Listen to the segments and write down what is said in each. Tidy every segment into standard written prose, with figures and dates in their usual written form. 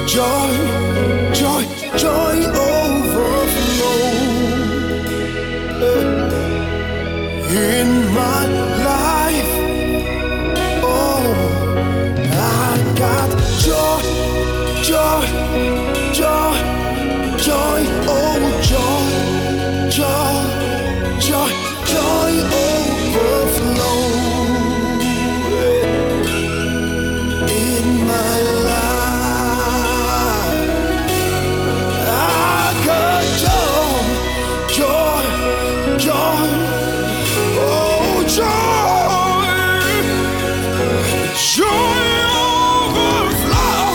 Joy, joy, joy overflow in my life. Oh, I got joy, joy, joy, joy, oh joy, joy, joy, joy overflow in my life. I got joy, joy, joy, oh joy, joy overflow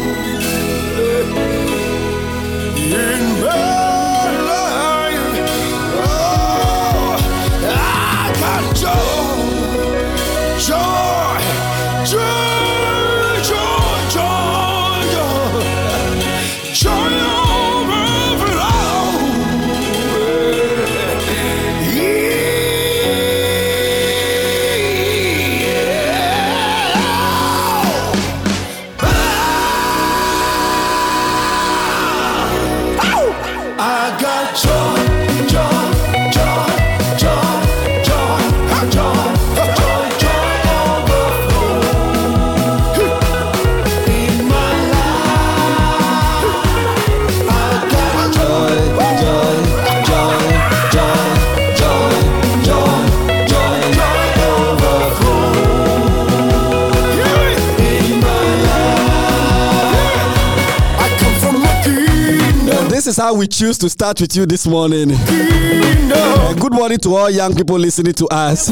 in my life. Oh, I got joy, joy, joy, joy, joy, joy overflow. I got joy, joy, joy, joy, joy, joy, joy, joy overflow in my life. I got joy, joy, joy, joy, joy, joy, joy, joy overflow in my life. I come from a kingdom. This is how we choose to start with you this morning. Good morning to all young people listening to us.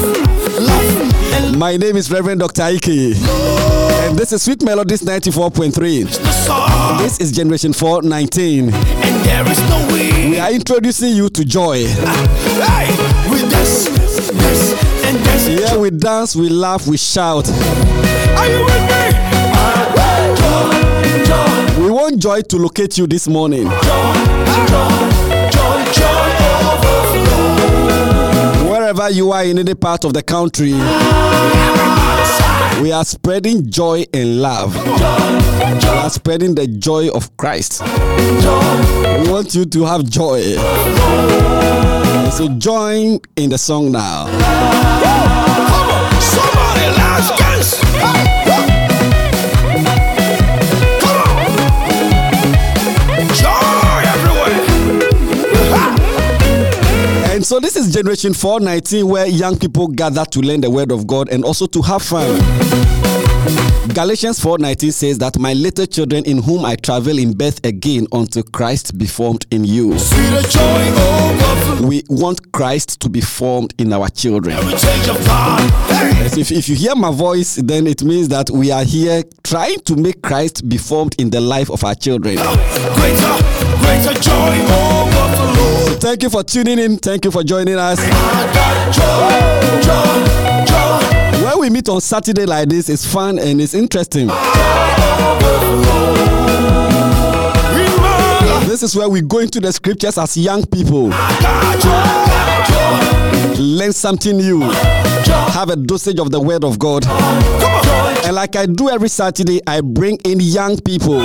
My name is Reverend Dr. Ike, and this is Sweet Melodies 94.3. This is Generation 419. And there is no way. We are introducing you to joy. With this, and this. Here we dance, we laugh, we shout. Are you with me? Joy, joy, We want joy to locate you this morning. joy, joy, joy overflow. Wherever you are in any part of the country, we are spreading joy and love. We are spreading the joy of Christ. We want you to have joy. So join in the song now. Come on, somebody, let's dance. Come on, joy everywhere. And so this is Generation 419, where young people gather to learn the word of God and also to have fun. Galatians 4:19 says that my little children, in whom I travel in birth again unto Christ be formed in you. See the joy overflow. We want Christ to be formed in our children. Heritage of God. Hey. Yes, if you hear my voice, then it means that we are here trying to make Christ be formed in the life of our children. Greater joy overflow. Thank you for tuning in. Thank you for joining us. I got joy, joy, joy. When we meet on Saturday like this, it's fun and it's interesting. This is where we go into the scriptures as young people. Learn something new. Have a dosage of the word of God. And like I do every Saturday, I bring in young people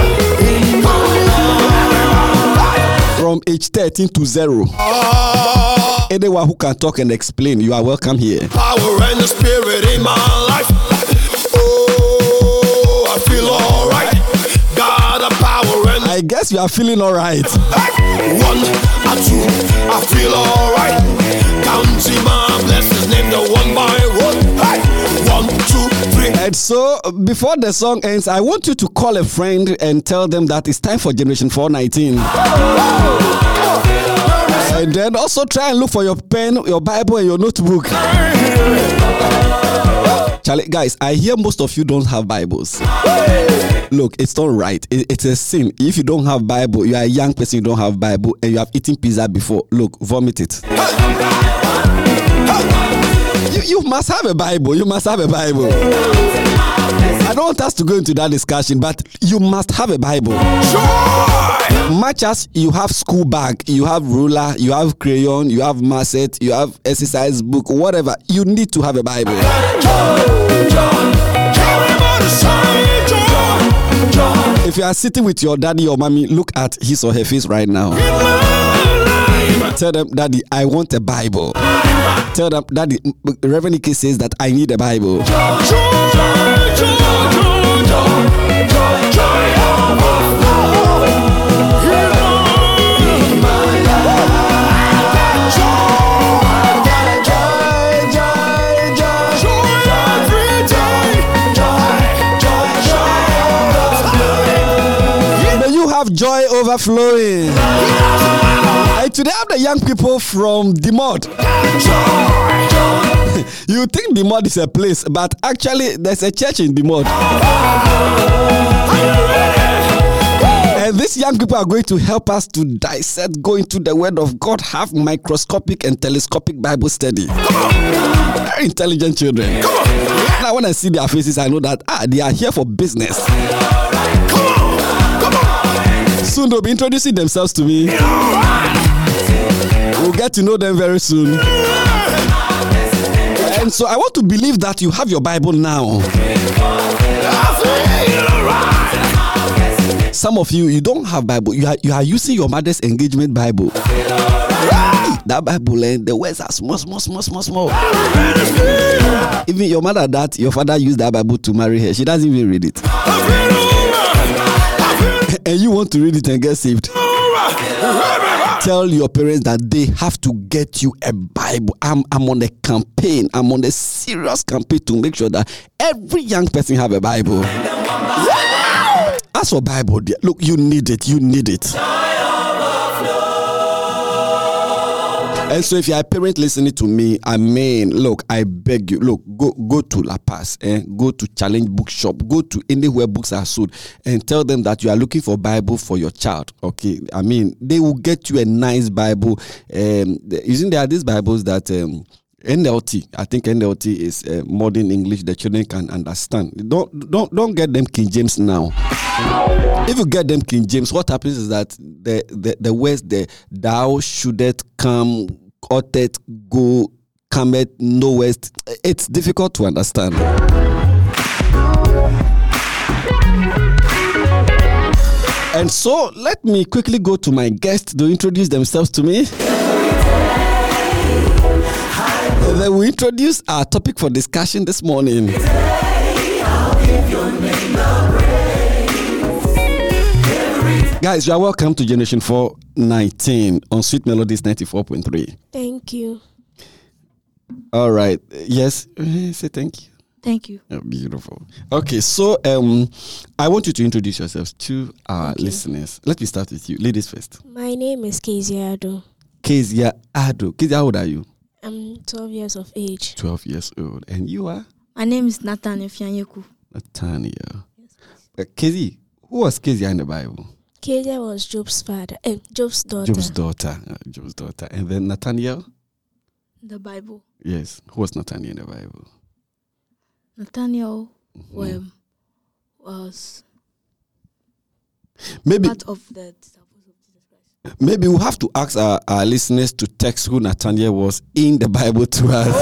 from age 13 to 0. Anyone who can talk and explain, you are welcome here. Power and the spirit in my life. Oh, I feel alright. God, the power and I guess you are feeling all right. 1 and 2, I feel alright. Counting my blessings, name the one by one. Hey, 1, 2, 3. And so, before the song ends, I want you to call a friend and tell them that it's time for Generation 419. And then also try and look for your pen, your Bible, and your notebook. Charlie, guys, I hear most of you don't have Bibles. Look, it's not right. It's a sin. If you don't have Bible, you are a young person, you don't have Bible, and you have eaten pizza before. Look, vomit it. You must have a Bible. You must have a Bible. I don't want us to go into that discussion, but you must have a Bible. Much as you have school bag, you have ruler, you have crayon, you have macet, you have exercise book, whatever, you need to have a Bible. If you are sitting with your daddy or mommy, look at his or her face right now. Tell them, Daddy, I want a Bible. Tell them, Daddy, Reverend Ike says that I need a Bible. Joy overflowing. And today I have the young people from the mod. You think the mod is a place, but actually there's a church in the mod. And these young people are going to help us to dissect, go into the Word of God, have microscopic and telescopic Bible study. Very intelligent children. Now when I see their faces, I know that they are here for business. Soon they'll be introducing themselves to me. We'll get to know them very soon. And so I want to believe that you have your Bible now. Some of you don't have Bible. You are using your mother's engagement Bible. That Bible, and the words are small. Even your mother, that your father used that Bible to marry her, she doesn't even read it. And you want to read it and get saved. Tell your parents that they have to get you a Bible. I'm on a campaign. I'm on a serious campaign to make sure that every young person have a Bible. As for Bible, look, you need it. You need it. And so if you're a parent listening to me, look, I beg you, look, go to La Paz, go to Challenge Bookshop, go to anywhere books are sold, and tell them that you are looking for Bible for your child. Okay, they will get you a nice Bible. There are these Bibles that NLT. I think NLT is modern English the children can understand. Don't get them King James now. If you get them King James, what happens is that the words thou shouldest come, ought go, cometh, knowest, it's difficult to understand. And so let me quickly go to my guests to introduce themselves to me. Then we introduce our topic for discussion this morning. Guys, you are welcome to Generation 419 on Sweet Melodies 94.3. Thank you. All right. Yes. Say thank you. Thank you. Oh, beautiful. Okay, so I want you to introduce yourselves to our listeners. Let me start with you. Ladies first. My name is Kezia Ado. Kezia Ado. Kezia, how old are you? I'm 12 years of age. 12 years old. And you are? My name is Nathaniel Fianyeku. Nathaniel. Yes. Kezia, who was Kezia in the Bible? Kezia was Job's father. Job's daughter. Job's daughter. Job's daughter. And then Nathaniel? The Bible. Yes. Who was Nathaniel in the Bible? Nathaniel was maybe part of the disciples of Jesus Christ. Maybe we'll have to ask our listeners to text who Nathaniel was in the Bible to us.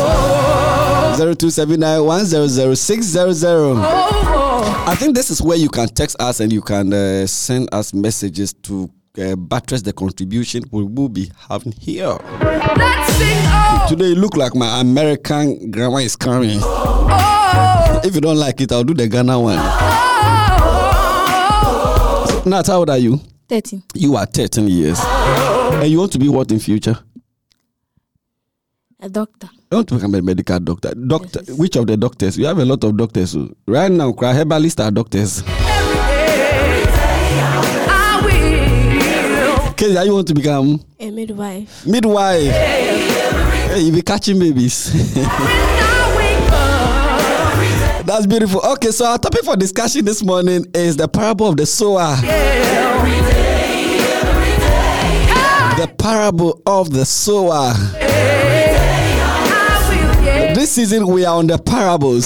0279100600. I think this is where you can text us and you can send us messages to buttress the contribution we will be having here. Let's sing. Today you look like my American grandma is coming. If you don't like it, I'll do the Ghana one. Nat, how old are you? 13. You are 13 years. And you want to be what in future? A doctor. You want to become a medical doctor? Doctor, yes. Which of the doctors? We have a lot of doctors. Right now, herbalists are doctors. Okay, you want to become? A midwife. Midwife. Hey, you be catching babies. That's beautiful. Okay, so our topic for discussion this morning is the parable of the sower. The parable of the sower. This season we are on the parables.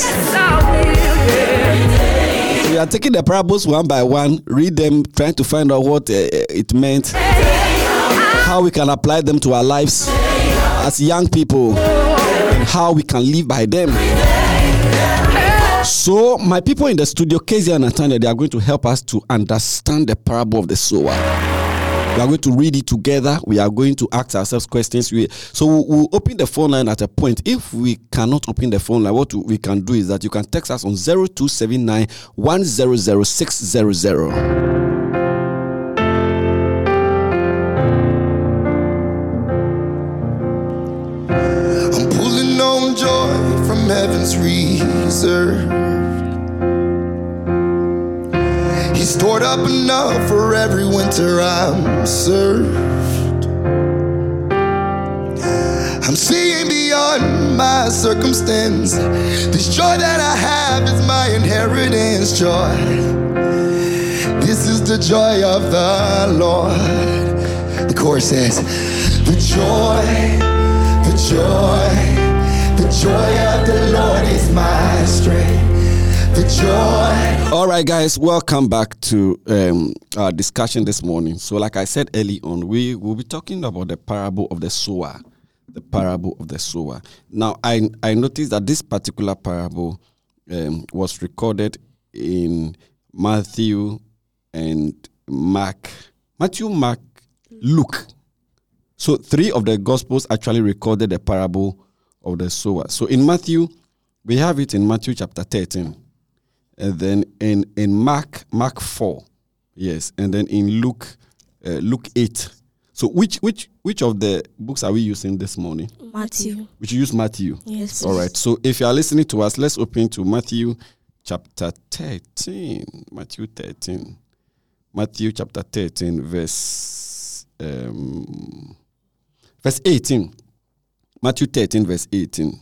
We are taking the parables one by one, read them, trying to find out what it meant, how we can apply them to our lives as young people, and how we can live by them. So, my people in the studio, Kezia and Nathaniel, they are going to help us to understand the parable of the sower. We are going to read it together. We are going to ask ourselves questions. We'll open the phone line at a point. If we cannot open the phone line, what we can do is that you can text us on 0279 100 600. Joy from heaven's reserve. He stored up enough for every winter I'm served. I'm seeing beyond my circumstance. This joy that I have is my inheritance joy. This is the joy of the Lord. The chorus says, the joy, the joy. The joy of the Lord is my strength. The joy. All right, guys, welcome back to our discussion this morning. So, like I said early on, we will be talking about the parable of the sower. The parable of the sower. Now, I noticed that this particular parable was recorded in Matthew and Mark. Matthew, Mark, Luke. So, 3 of the Gospels actually recorded the parable of the sower. So in Matthew, we have it in Matthew chapter 13. And then in Mark 4. Yes. And then in Luke 8. So which of the books are we using this morning? Matthew. We should use Matthew. Yes. All right. So if you are listening to us, let's open to Matthew chapter 13. Matthew 13. Matthew chapter 13 verse 18. Matthew 13, verse 18.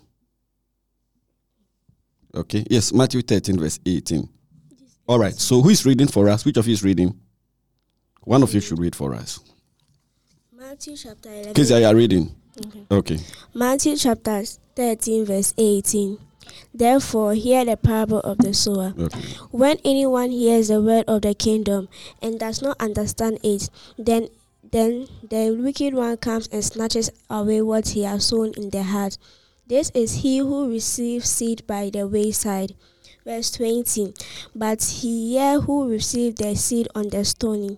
Okay. Yes, Matthew 13, verse 18. All right. So who is reading for us? Which of you is reading? One of you should read for us. Matthew chapter 11. Kezia, you are reading. Okay. Matthew chapter 13, verse 18. Therefore, hear the parable of the sower. Okay. When anyone hears the word of the kingdom and does not understand it, then the wicked one comes and snatches away what he has sown in the heart. This is he who receives seed by the wayside. Verse 20. But he who received the seed on the stony.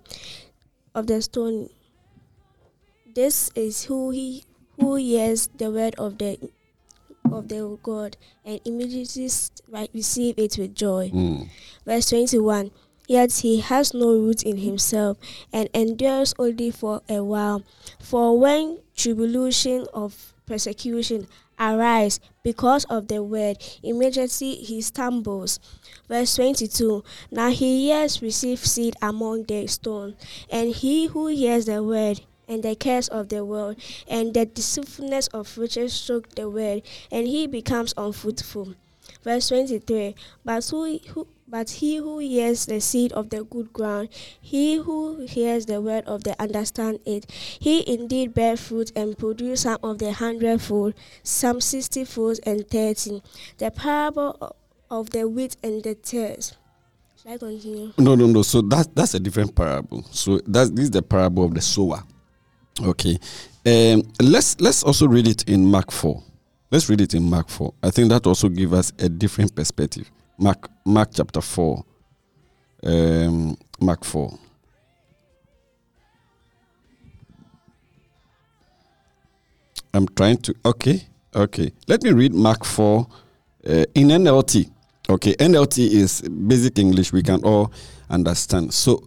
This is who hears the word of the God and immediately receive it with joy. Verse 21. Yet he has no root in himself and endures only for a while. For when tribulation of persecution arise because of the word, immediately he stumbles. Verse 22. Now he receives seed among the stones, and he who hears the word and the cares of the world and the deceitfulness of riches choke the word, and he becomes unfruitful. Verse 23. But he who hears the seed of the good ground, he who hears the word of the understand it, he indeed bear fruit and produce some of the 100-fold, some 60-fold, and 30. The parable of the wheat and the tares. Should I continue? No. So that's a different parable. So this is the parable of the sower. Okay. Let's also read it in Mark 4. Let's read it in Mark 4. I think that also gives us a different perspective. Mark chapter 4. Mark 4. I'm trying to... Okay. Let me read Mark 4 in NLT. Okay, NLT is basic English. We can all understand. So,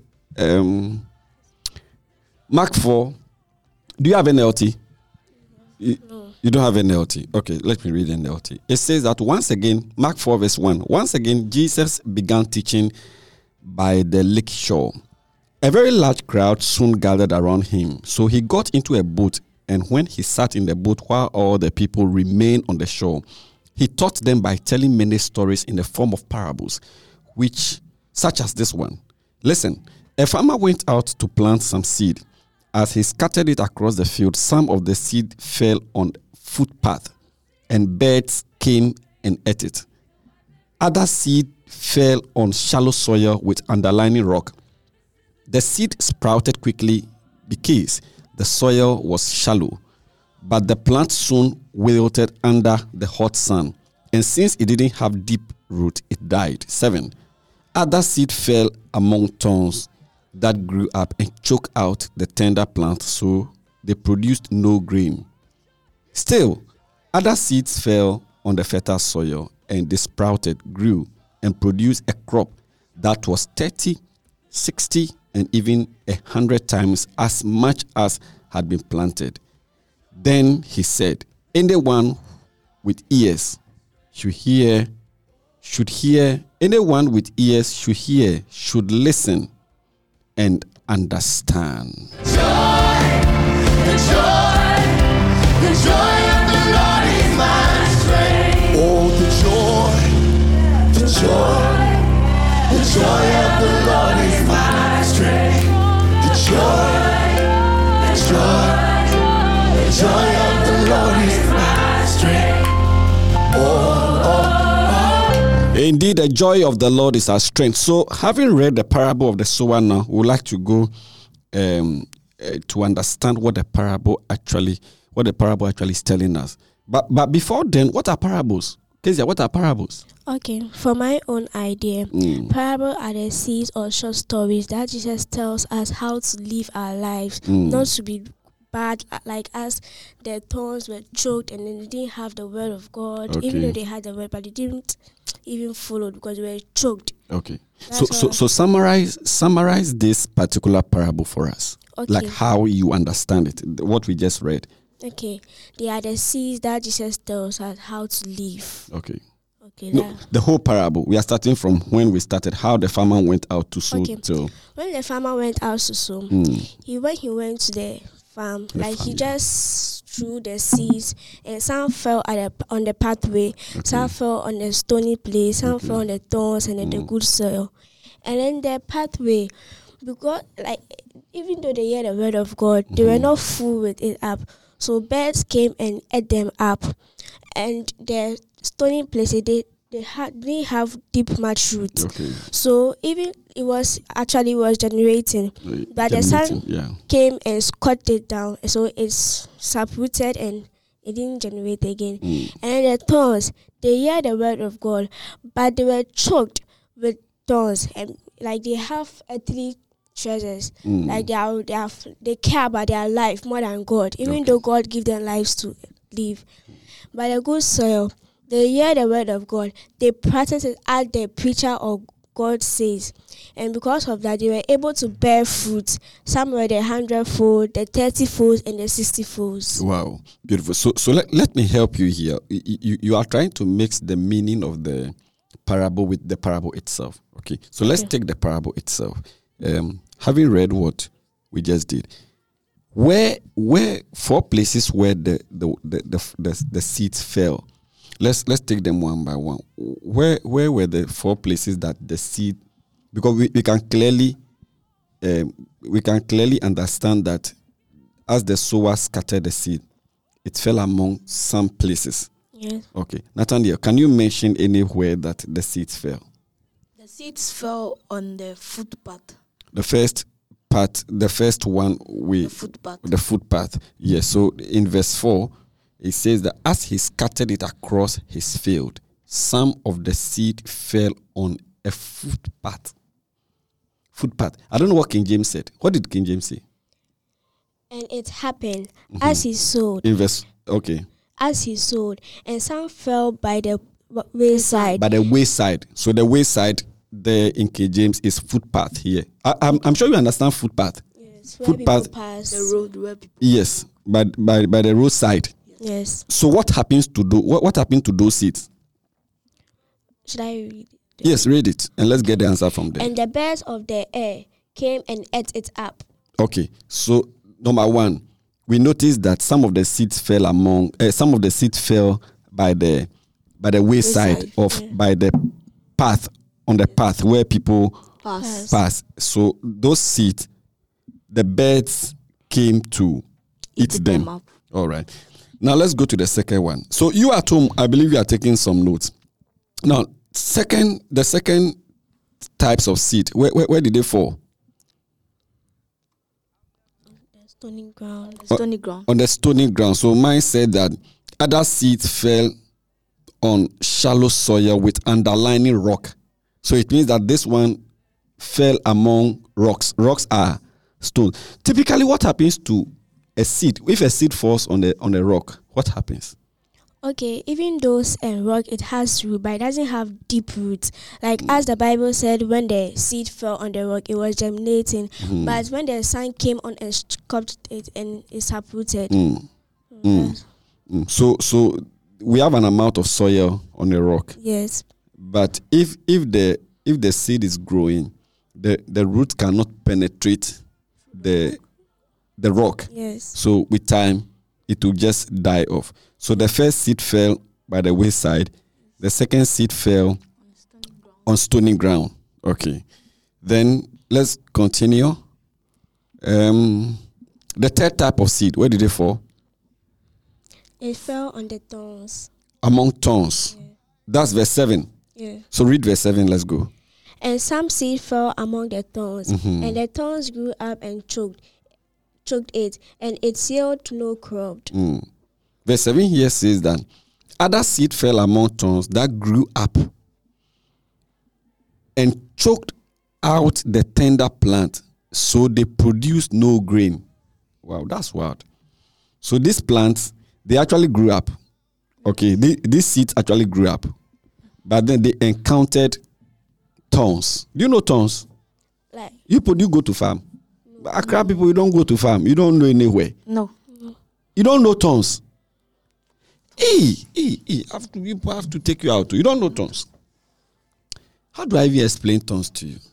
Mark 4. Do you have NLT? No. You don't have NLT. Okay, let me read NLT. It says that once again, Mark 4 verse 1. Once again, Jesus began teaching by the lake shore. A very large crowd soon gathered around him. So he got into a boat, and when he sat in the boat while all the people remained on the shore, he taught them by telling many stories in the form of parables, such as this one. Listen, a farmer went out to plant some seed. As he scattered it across the field, some of the seed fell on footpath, and birds came and ate it. Other seed fell on shallow soil with underlying rock. The seed sprouted quickly because the soil was shallow, but the plant soon wilted under the hot sun, and since it didn't have deep root, it died. 7. Other seed fell among thorns that grew up and choked out the tender plant, so they produced no grain. Still, other seeds fell on the fertile soil, and they sprouted, grew, and produced a crop that was 30, 60, and even 100 times as much as had been planted. Then he said, anyone with ears should hear. Anyone with ears should hear, should listen and understand. The joy of the Lord is my strength. Oh, the joy of the Lord is my strength. The joy of the Lord is my strength. Indeed, the joy of the Lord is our strength. So, having read the parable of the sower now, we would like to go to understand what the parable actually is telling us. But before then, what are parables? Kezia, what are parables? Okay, for my own idea, parables are the seeds or short stories that Jesus tells us how to live our lives, not to be bad, like as their thorns were choked and then they didn't have the word of God, even though they had the word, but they didn't even follow because they were choked. Okay. So summarize this particular parable for us. Okay. Like how you understand it, what we just read. Okay. They are the seeds that Jesus tells us how to live. Okay. Okay. No, the whole parable. We are starting from when we started, how the farmer went out to sow. Okay. Till when the farmer went out to sow, he went to the farm, he just threw the seeds, and some fell on the pathway, some fell on the stony place, some fell on the thorns and the good soil. And then the pathway, because even though they heard the word of God, they were not full with it up. So birds came and ate them up. And the stony places, they didn't have deep much roots. Okay. So even it was generating, but the sun came and cut it down, so it's uprooted and it didn't generate again. And the thorns, they hear the word of God, but they were choked with thorns, and they have earthly treasures, they care about their life more than God, even though God give them lives to live. But the good soil, they hear the word of God, they practice it as the preacher or God says, and because of that, they were able to bear fruit. Some were the 100-fold, the 30-fold, and the 60-folds. Wow, beautiful. So let me help you here. You are trying to mix the meaning of the parable with the parable itself. Okay, so let's take the parable itself. Having read what we just did, where 4 places where the seeds fell. Let's take them one by one. Where were the 4 places that the seed? Because we can clearly understand that as the sower scattered the seed, it fell among some places. Yes. Okay, Nathaniel, can you mention anywhere that the seeds fell? The seeds fell on the footpath. The first one the footpath. Yes. So in verse 4. It says that as he scattered it across his field, some of the seed fell on a footpath. I don't know what King James said. What did King James say? And it happened as he sowed. As he sowed, and some fell by the wayside. By the wayside. So the wayside there in King James is footpath here. I'm sure you understand footpath. Yes. Footpath. Pass the road where people. Yes, by the roadside. Yes. So what happened to those seeds? Should I read it? Yes, read it, and let's get the answer from there. And the birds of the air came and ate it up. Okay, so number 1, we noticed that some of the seeds fell by the wayside by the path, on the path where people pass. So those seeds, the birds came to eat them up. All right. Now let's go to the second one. So you at home, I believe you are taking some notes. Now, the second types of seed, where did they fall? The stony ground. Stony ground. On the stony ground. So mine said that other seeds fell on shallow soil with underlying rock. So it means that this one fell among rocks. Rocks are stones. Typically, what happens to a seed? If a seed falls on a rock, what happens? Okay, even though rock, it has root, but it doesn't have deep roots. Like as the Bible said, when the seed fell on the rock, it was germinating. But when the sun came on and scuffed it, and it's uprooted. So we have an amount of soil on the rock. Yes. But if the seed is growing, the root cannot penetrate the rock. Yes. So with time, it will just die off. So the first seed fell by the wayside. The second seed fell on stony ground. Okay. Then let's continue. The third type of seed, where did it fall? It fell on the thorns. Among thorns. Yeah. That's verse 7. Yeah. So read verse 7, let's go. And some seed fell among the thorns, and the thorns grew up and choked it, and it yielded no crop. Verse 7 here says that other seed fell among thorns that grew up and choked out the tender plant, so they produced no grain. Wow, that's wild. So these plants, they actually grew up. Okay, these seeds actually grew up, but then they encountered thorns. Do you know thorns? Like You go to farm. But Accra people, you don't go to farm. You don't know anywhere. No. You don't know thorns. People have to take you out. You don't know tongues. How do I even explain tongues to you?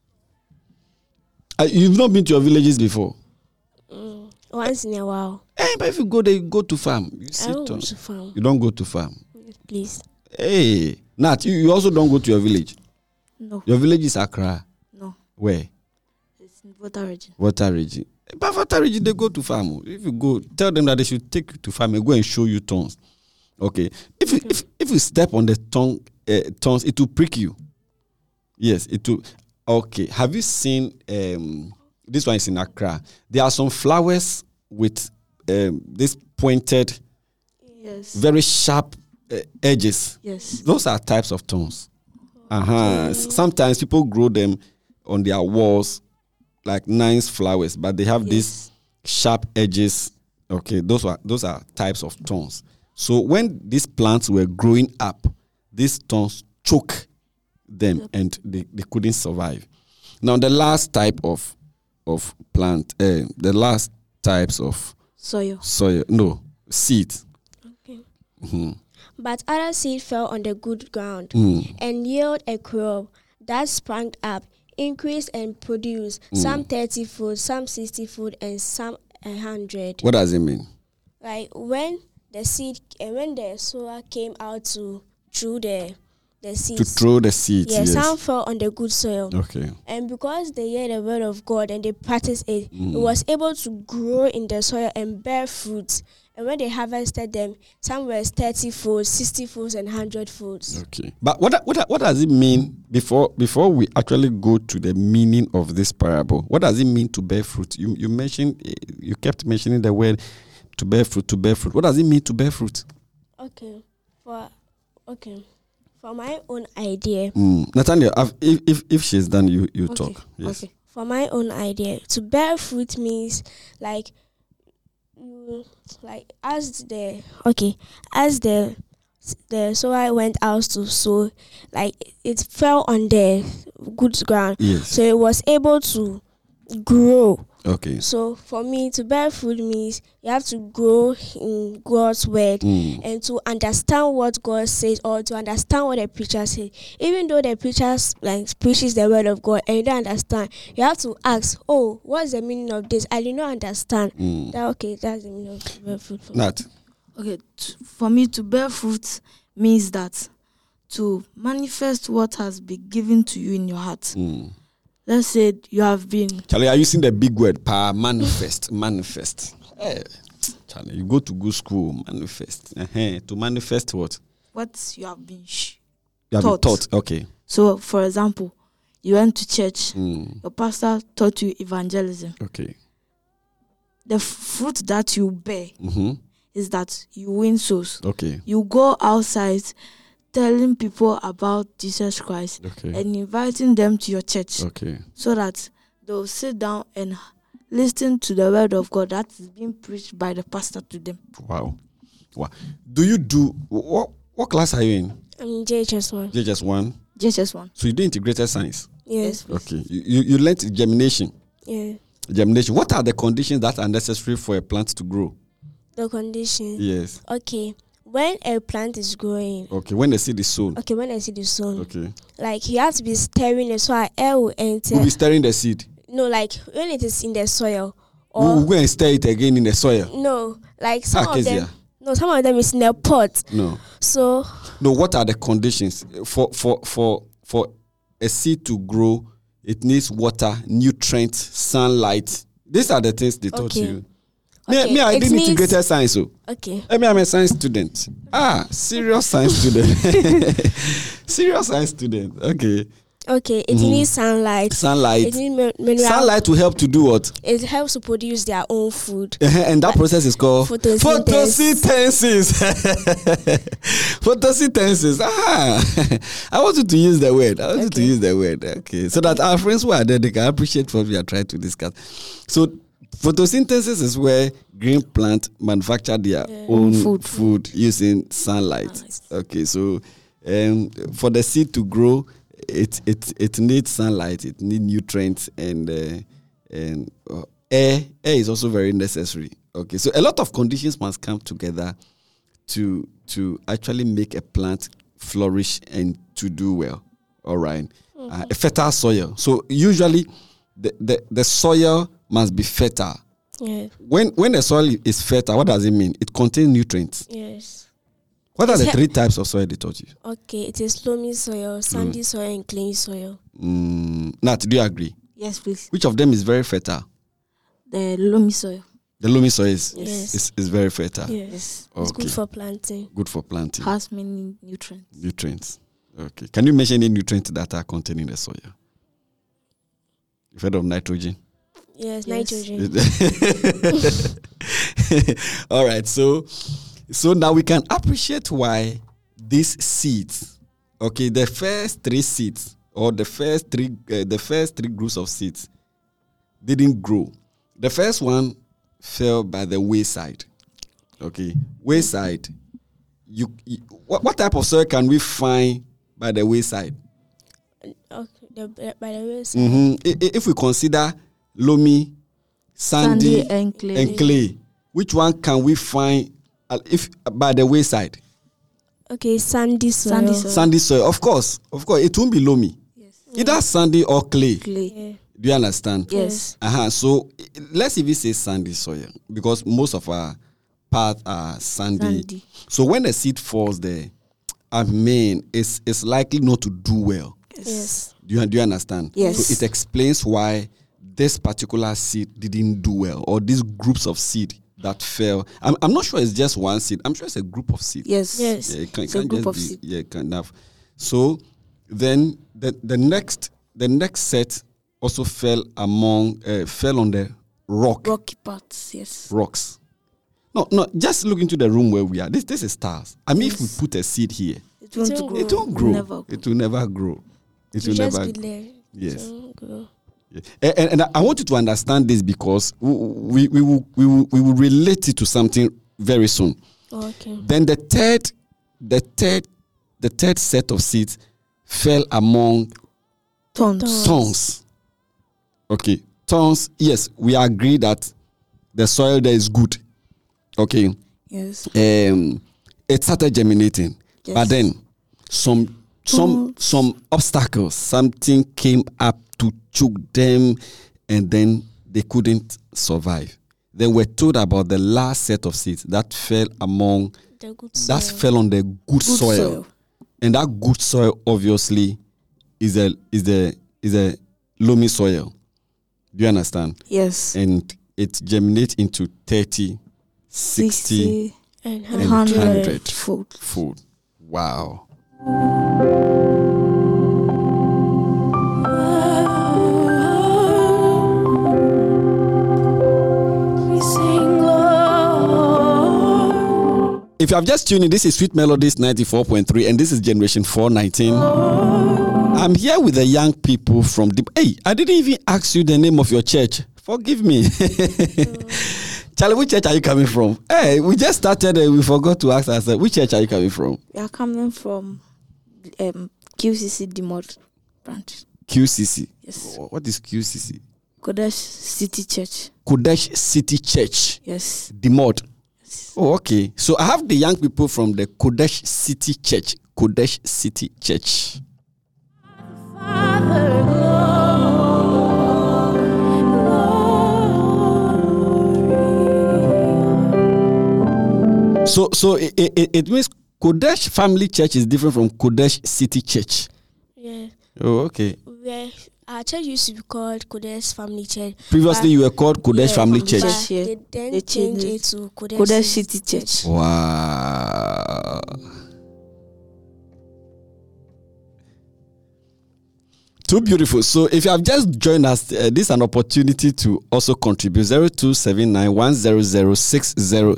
You've not been to your villages before. Once in a while. But if you go there, you go to farm. You see I don't go tongues. to farm. You don't go to farm. Please. Hey, Nat, you also don't go to your village. No. Your village is Accra. No. Where? It's in Water region. Water region. But Water region, they go to farm. If you go, tell them that they should take you to farm and go and show you tongues. Okay. If you step on the tongues, it will prick you. Yes, it will. Okay. Have you seen this one is in Accra? There are some flowers with this pointed, Yes. very sharp edges. Yes. Those are types of tongues. Sometimes people grow them on their walls like nice flowers, but they have these sharp edges. Okay, those are types of thorns. So when these plants were growing up, these thorns choke them and they couldn't survive. Now the last type of plant, the last types of Soil. seed. Okay. But other seed fell on the good ground and yielded a crop that sprang up, increased and produced, some 30 fold, some 60 fold, and some 100. What does it mean? Like when the sower came out to throw the seeds. To throw the seeds. Yes, some fell on the good soil. Okay. And because they heard the word of God and they practiced it, it was able to grow in the soil and bear fruits. And when they harvested them, some were 30 folds, 60 folds, and 100 folds. Okay. But what does it mean before we actually go to the meaning of this parable? What does it mean to bear fruit? You kept mentioning the word to bear fruit. What does it mean to bear fruit? Okay. For my own idea. Nathaniel, if she's done, you talk. Yes. Okay. For my own idea, to bear fruit means as the sower went out to sow, like it fell on the good ground. Yes. So it was able to grow. Okay. So for me, to bear fruit means you have to grow in God's word and to understand what God says or to understand what the preacher says. Even though the preacher preaches the word of God and you don't understand, you have to ask, what's the meaning of this? I did not understand. That's the meaning of bear fruit for me. Nat. Okay, for me, to bear fruit means that to manifest what has been given to you in your heart. Let's say you have been... Charlie, are you using the big word, manifest? Manifest. Hey, Charlie, you go to good school, manifest. To manifest what? What you have been You have been taught. Okay. So, for example, you went to church. Your pastor taught you evangelism. Okay. The fruit that you bear is that you win souls. Okay. You go outside telling people about Jesus Christ Okay. and inviting them to your church Okay. so that they'll sit down and listen to the word of God that is being preached by the pastor to them. Wow. Wow. Do you do what class are you in? I'm in JHS1. JHS1. Jesus one. So you do integrated science. Yes. Okay. You learned germination. Yeah. Germination. What are the conditions that are necessary for a plant to grow? The condition. Yes. Okay. When a plant is growing, Okay. When the seed is sown. okay, when I see the sun, Okay. like you have to be stirring it so air will enter. We'll be stirring the seed. No, like when it is in the soil. We'll go and stir it again in the soil. No, like some of Kezia. them. No, some of them is in the pot. No. So No. What are the conditions for a seed to grow? It needs water, nutrients, sunlight. These are the things they taught Okay. you. Okay, Me, I it did needs- integrated science. So. okay. I mean, I'm a science student. Serious science student. Serious science student. Okay. Okay, it needs sunlight. Sunlight. It needs mineral. Sunlight will help to do what? It helps to produce their own food. And that process is called Photosynthesis. Photosynthesis. I want you to use the word. Okay. So that our friends who are there, they can appreciate what we are trying to discuss. So photosynthesis is where green plant manufacture their own food using sunlight. Okay. So for the seed to grow, it needs sunlight, it needs nutrients, and air is also very necessary. Okay, so a lot of conditions must come together to actually make a plant flourish and to do well. All right, a fertile soil. So usually the soil must be fertile. Yeah. When the soil is fertile, what does it mean? It contains nutrients. Yes. What are the It's three types of soil they taught you? Okay, it is loamy soil, sandy soil, and clay soil. Nat, do you agree? Yes, please. Which of them is very fertile? The loamy soil. The loamy soil is very fertile. Yes. Okay. It's good for planting. Good for planting. Has many nutrients. Nutrients. Okay. Can you mention any nutrients that are contained in the soil? You've heard of nitrogen? Yes, Yes. nitrogen. All right. So now we can appreciate why these seeds, okay, the first three seeds or the first three groups of seeds didn't grow. The first one fell by the wayside. Okay, wayside. What type of soil can we find by the wayside? Okay, by the way, If we consider loamy, sandy, and clay. clay, which one can we find if by the wayside? okay, sandy soil. Sandy soil. Sandy soil, of course, it won't be loamy. Yes. Either sandy or clay. Clay. Yeah. Do you understand? Yes. So let's even say sandy soil because most of our paths are sandy. Sandy. So when a seed falls there, I mean, it's likely not to do well. Yes. Do you understand? Yes. So it explains why this particular seed didn't do well, or these groups of seed that fell. I'm not sure it's just one seed. I'm sure it's a group of seed. Yes. Yes. Yeah, it It's a group of seed. Yeah, kind of. So then the next set also fell on the Rocky parts. Yes. rocks. No, just look into the room where we are. This is stars. I mean, if we put a seed here, It won't won't grow. it won't grow. Never grow. It will never grow. It will Just never. be there. Yes. It won't grow. Yeah. And I want you to understand this because we will relate it to something very soon. Okay. Then the third set of seeds fell among Tons. thorns. Okay, thorns. Yes, we agree that the soil there is good. Okay, Yes. it started germinating, Yes. but then some obstacles, something came up to choke them, and then they couldn't survive. Then we're told about the last set of seeds that fell among The good that soil. fell on the good soil. soil. And that good soil obviously is a loamy soil. Do you understand? Yes. And it germinates into 30, 60, and and 100 fold. food. Wow. we sing, Lord. you have just tuned in, this is Sweet Melodies 94.3, and this is Generation 419. I'm here with the young people from the. Hey, I didn't even ask you the name of your church. Forgive me. Charlie, which church are you coming from? Hey, we just started and we forgot to ask ourselves, which church are you coming from? We are coming from QCC Dimod branch. QCC? Yes. What is QCC? Kodesh City Church. Kodesh City Church. Yes. Dimod. Yes. Oh, okay. So I have the young people from the Kodesh City Church. Kodesh City Church. So it means Kodesh Family Church is different from Kodesh City Church. Yeah. Oh, okay. Our church used to be called Kodesh Family Church. Previously, you were called Kodesh Family Church. But they then changed it to Kodesh City Church. Wow. Too beautiful. So if you have just joined us, this is an opportunity to also contribute. 0279-100-600.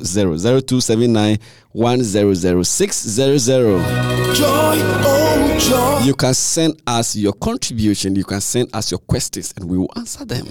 0279-100-600. Joy, oh joy. You can send us your contribution. You can send us your questions and we will answer them.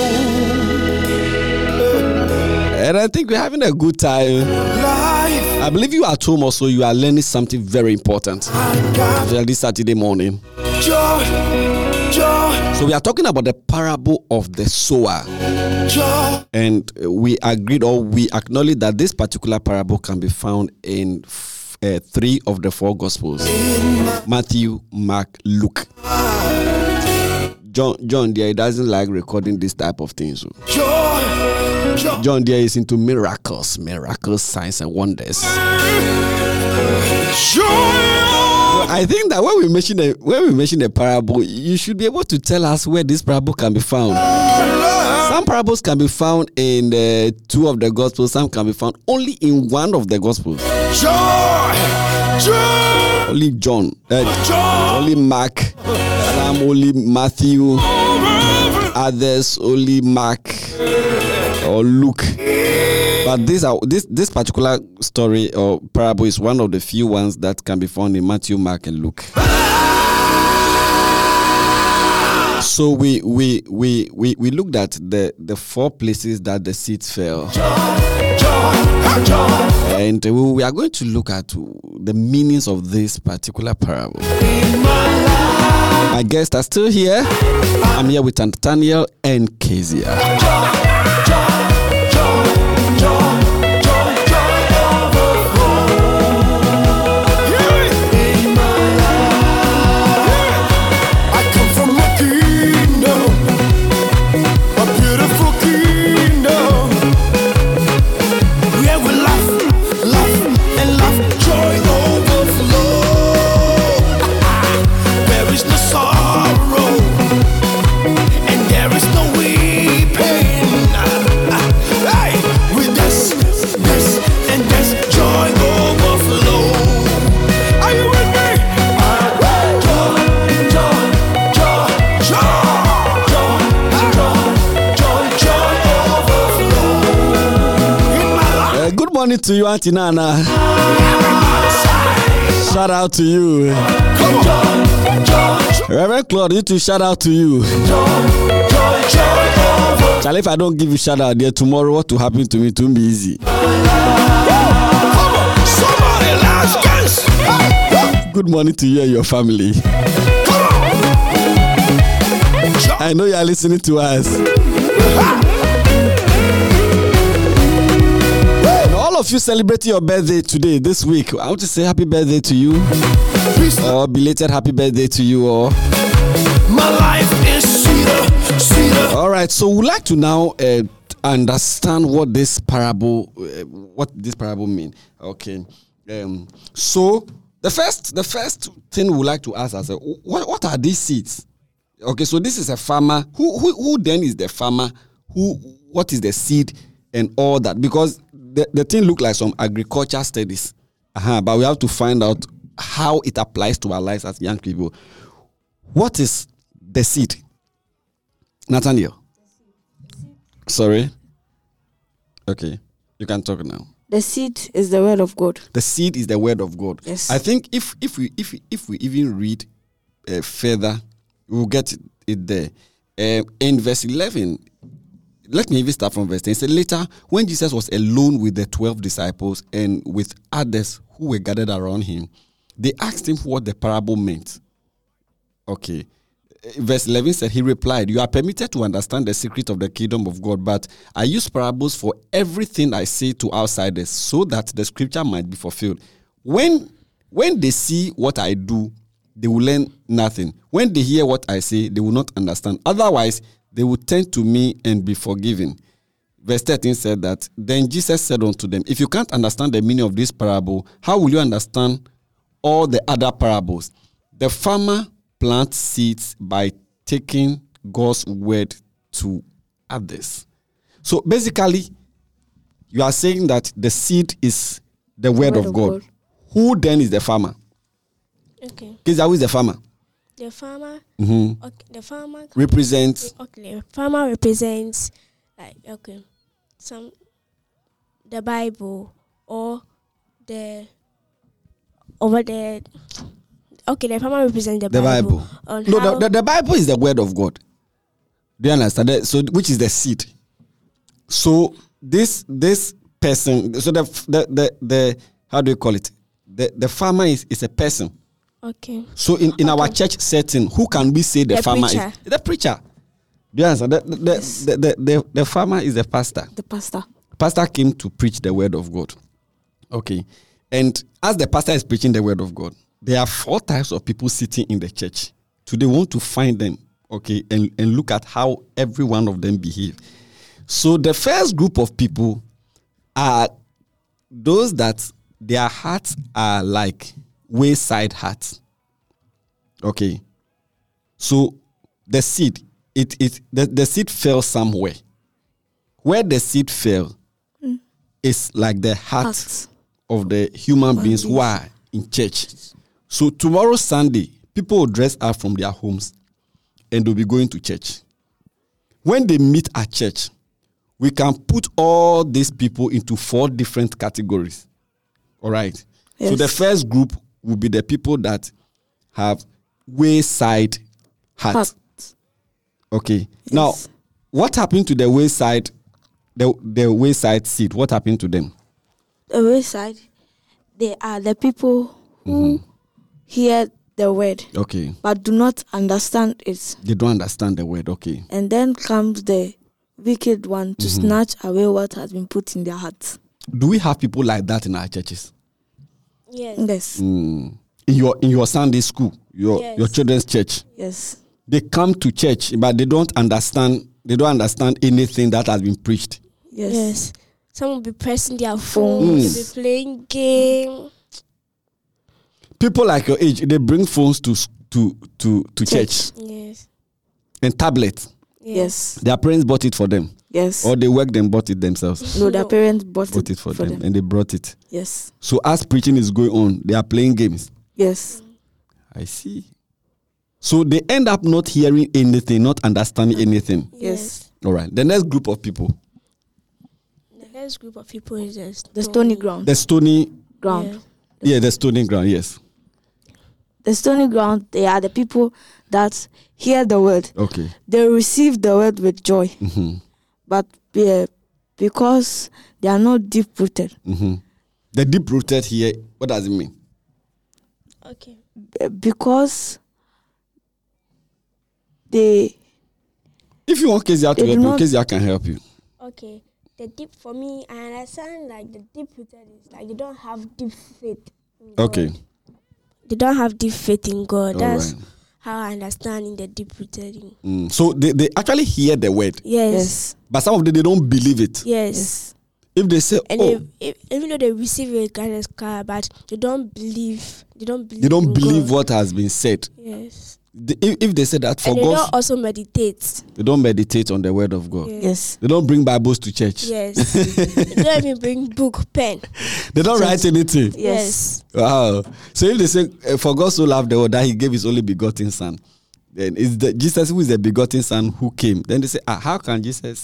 And I think we're having a good time. I believe you at home also, you are learning something very important. This Saturday morning. Joy, joy. So we are talking about the parable of the sower. Joy. And we agreed or we acknowledge that this particular parable can be found in 3 of the 4 Gospels. Matthew, Mark, Luke. John there, he doesn't like recording this type of things. So. John there is into miracles, signs and wonders. I think that when we mention a parable, you should be able to tell us where this parable can be found. Some parables can be found in 2 of the Gospels. Some can be found only in 1 of the Gospels. Only John, only Mark, some only Matthew, others only Mark or Luke. But this particular story or parable is one of the few ones that can be found in Matthew, Mark, and Luke. So we looked at the 4 places that the seeds fell. And we are going to look at the meanings of this particular parable. My guests are still here. I'm here with Nathaniel and Kezia. Morning to you, Auntie Nana. Shout out to you. Reverend Claude, you too, shout out to you. Charlie, if I don't give you shout out there tomorrow, what will happen to me? It won't be easy. Good morning to you and your family. I know you are listening to us. All of you celebrating your birthday today, this week, I want to say happy birthday to you. Or belated happy birthday to you all. My life is sweeter. All right, so we'd like to now understand what this parable means. Okay. So the first thing we'd like to ask ourselves, what are these seeds? Okay, so this is a farmer. Who then is the farmer? What is the seed and all that? Because the thing look like some agriculture studies, but we have to find out how it applies to our lives as young people. What is the seed? Nathaniel? Sorry? Okay, you can talk now. The seed is the word of God. The seed is the word of God. Yes. I think if we even read further, we'll get it there. In verse 11, let me even start from verse 10. It said, later, when Jesus was alone with the 12 disciples and with others who were gathered around him, they asked him what the parable meant. Okay. Verse 11 said, he replied, you are permitted to understand the secret of the kingdom of God, but I use parables for everything I say to outsiders so that the scripture might be fulfilled. When they see what I do, they will learn nothing. When they hear what I say, they will not understand. Otherwise, they will turn to me and be forgiven. Verse 13 said that, then Jesus said unto them, if you can't understand the meaning of this parable, how will you understand all the other parables? The farmer plants seeds by taking God's word to others. So basically, you are saying that the seed is the word of God. Who then is the farmer? Okay. Who is the farmer? The farmer. Mm-hmm. Okay. The farmer represents. Okay. The farmer represents the Bible or the over there. Okay, the farmer represents the Bible. No, the Bible is the word of God. Do you understand that? So, which is the seed. So this person. So the how do you call it? The farmer is a person. Okay. So in our church setting, who can we say the farmer preacher. is? The preacher. Do you understand? The farmer is the pastor. The pastor. Pastor came to preach the word of God. Okay. And as the pastor is preaching the word of God, there are 4 types of people sitting in the church. Today, we want to find them, okay, and look at how every one of them behave. So the first group of people are those that their hearts are like wayside hearts. Okay. So the seed, the seed fell somewhere. Where the seed fell is like the heart of the human beings who are in church. So tomorrow Sunday, people will dress up from their homes and they'll be going to church. When they meet at church, we can put all these people into 4 different categories. All right. Yes. So the first group will be the people that have wayside heart. Okay. Yes. Now, what happened to the wayside, the wayside seed? What happened to them? The wayside, they are the people who hear the word, okay, but do not understand it. They don't understand the word, okay. And then comes the wicked one to snatch away what has been put in their hearts. Do we have people like that in our churches? Yes. In your Sunday school, your children's church. Yes. They come to church, but they don't understand. They don't understand anything that has been preached. Yes. Some will be pressing their phones, they'll be playing game. People like your age, they bring phones to church. Yes. And tablets. Yes. Their parents bought it for them. Yes. Or they worked and bought it themselves. No, their parents bought it for them and they brought it. Yes. So as preaching is going on, they are playing games. Yes. I see. So they end up not hearing anything, not understanding anything. Yes. All right. The next group of people. The next group of people is the stony ground. The stony ground. Yeah, the stony ground, yes. The stony ground, they are the people that hear the word. Okay. They receive the word with joy. Mm-hmm. But because they are not deep-rooted. Mm-hmm. The deep-rooted here, what does it mean? Okay. Because they... If you want Kezia to help you, Kezia can help you. Okay. The deep, for me, I understand like the deep-rooted is like they don't have deep faith in God. Okay. They don't have deep faith in God. All That's right. how I understand in the deep-rooted. So they actually hear the word. Yes. But some of them, they don't believe it. Yes. If they say, and even though they receive a guidance card, but they don't believe. They don't believe what has been said. Yes. If they say that for God, they God, don't also meditate. They don't meditate on the word of God. Yes. They don't bring Bibles to church. Yes. They don't even bring book, pen. They don't write anything. Yes. Wow. So if they say, for God so loved the world that He gave His only begotten Son, then it's Jesus who is the begotten Son who came. Then they say, how can Jesus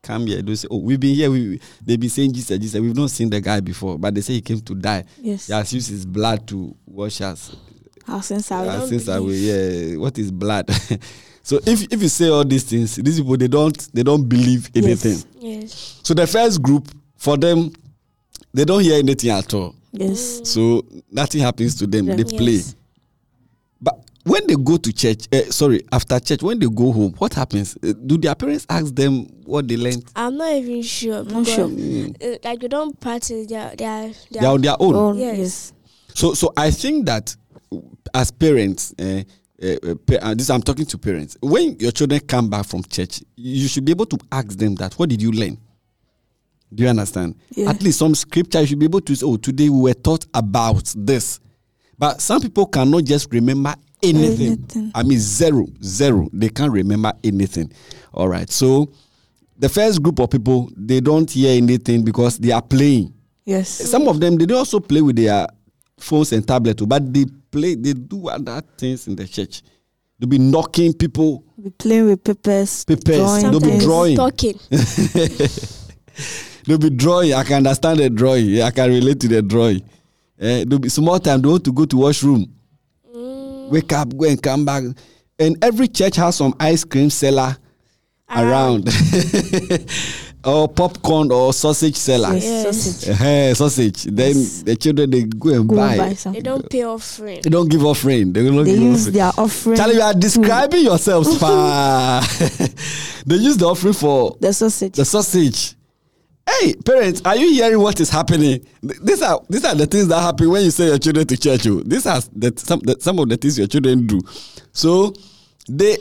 come here, they say, "Oh, we've been here. They've been saying Jesus, Jesus. We've not seen the guy before, but they say he came to die. Yes. He has used his blood to wash us. Our sins are Our sins away. Yeah. What is blood? So if you say all these things, these people they don't believe anything. Yes. So the first group, for them, they don't hear anything at all. Yes. So nothing happens to them. They Yes. play. But when they go to church, after church, when they go home, what happens? Do their parents ask them what they learned? I'm not even sure. Not sure. Like they don't practice They are on their own. Oh, Yes. yes. So I think that as parents, this I'm talking to parents. When your children come back from church, you should be able to ask them that. What did you learn? Do you understand? Yeah. At least some scripture you should be able to say, oh, today we were taught about this. But some people cannot just remember anything. I mean, zero. They can't remember anything. All right. So the first group of people, they don't hear anything because they are playing. Yes. Some of them, they do also play with their phones and tablets, but they do other things in the church. They'll be knocking people. Be playing with papers. They'll Sometimes be drawing. talking. They'll be drawing. I can understand the drawing. Yeah, I can relate to the drawing. There'll be small time. They want to go to washroom. Wake up, go and come back. And every church has some ice cream seller around. Or popcorn or sausage seller. Yes. Yes. Sausage. Then the children, they go and buy. They something. don't pay offering. They don't give offering. They don't They give use offering. their offering. Charlie, you are describing yourselves. They use the offering for The sausage. the sausage. Hey, parents, are you hearing what is happening? These are the things that happen when you send your children to church. Oh. These are some of the things your children do. So they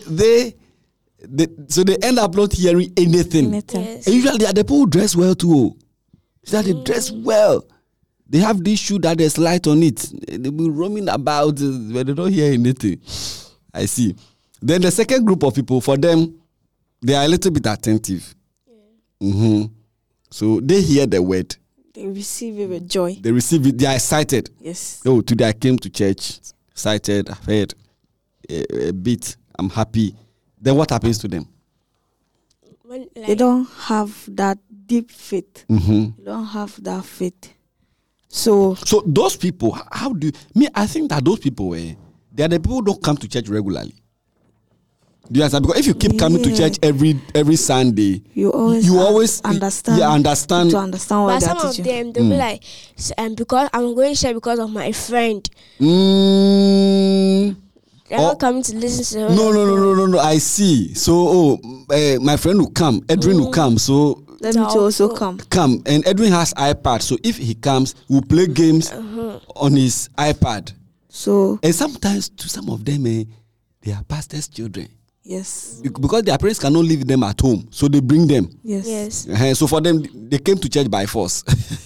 end up not hearing anything. Yes. And usually they are the people who dress well too. Oh. So they dress well. They have this shoe that there's light on it. They be roaming about, but they don't hear anything. I see. Then the second group of people, for them, they are a little bit attentive. So they hear the word. They receive it with joy. They receive it. They are excited. Yes. Oh, today I came to church. Excited. I've heard a bit. I'm happy. Then what happens to them? When, They don't have that deep faith. They don't have that faith. So So those people, how do you... I think that those people, they are the people who don't come to church regularly. Do you understand? Because if you keep coming to church every Sunday, you always understand. to understand what but they're some of teaching. them they'll be like, because I'm going to church because of my friend. They're not coming to listen to her. No. I see. So, my friend will come. Edwin will come. So Let me to also come. And Edwin has iPad. So if he comes, we'll play games on his iPad. So And sometimes to some of them, they are pastors' children. yes. Because their parents cannot leave them at home. So they bring them. Yes. So for them, they came to church by force.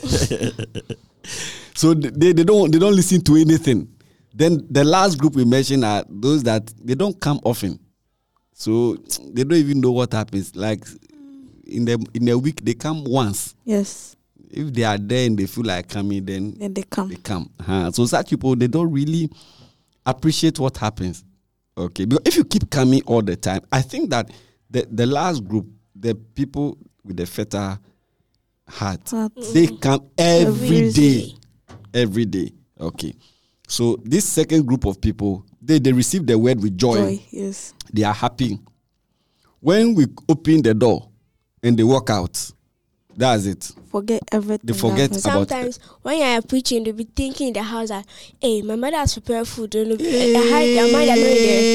So they don't listen to anything. Then the last group we mentioned are those that they don't come often. So they don't even know what happens. Like in a week, they come once. Yes. If they are there and they feel like coming, then they come. They come. So such people, they don't really appreciate what happens. Okay, because if you keep coming all the time, I think that the last group, the people with the fatter heart, they come every day. Every day. Okay. So this second group of people, they receive the word with joy. Yes. They are happy. When we open the door and they walk out, that's it. Forget everything. They forget about Sometimes when you are preaching, they'll be thinking in the house that, hey, my mother has prepared food. They'll hide their mind and know